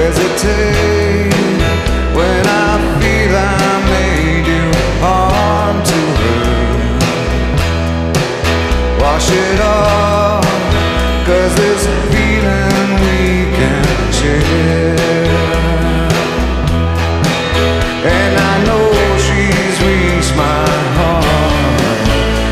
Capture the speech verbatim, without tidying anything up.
hesitate when I feel I made you harm to her. Wash it off.